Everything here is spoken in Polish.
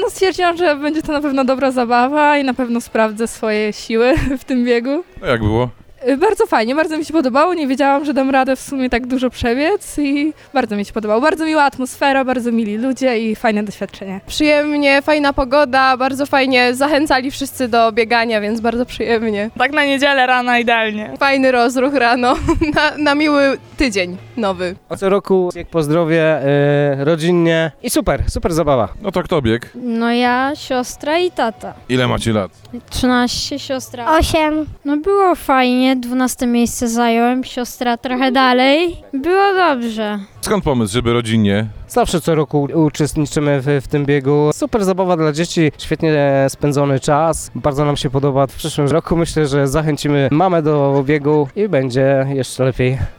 No stwierdziłam, że będzie to na pewno dobra zabawa i na pewno sprawdzę swoje siły w tym biegu. No jak było? Bardzo fajnie, bardzo mi się podobało, nie wiedziałam, że dam radę w sumie tak dużo przebiec i bardzo mi się podobało. Bardzo miła atmosfera, bardzo mili ludzie i fajne doświadczenie. Przyjemnie, fajna pogoda, bardzo fajnie zachęcali wszyscy do biegania, więc bardzo przyjemnie. Tak na niedzielę rano idealnie. Fajny rozruch rano, na miły tydzień nowy. A co roku bieg po zdrowie, rodzinnie i super zabawa. No to kto biegł? No ja, siostra i tata. Ile macie lat? 13, siostra 8. No było fajnie, 12 miejsce zająłem, siostra trochę dalej. Było dobrze. Skąd pomysł, żeby rodzinnie? Zawsze co roku uczestniczymy w tym biegu. Super zabawa dla dzieci, świetnie spędzony czas. Bardzo nam się podoba. W przyszłym roku myślę, że zachęcimy mamę do biegu i będzie jeszcze lepiej.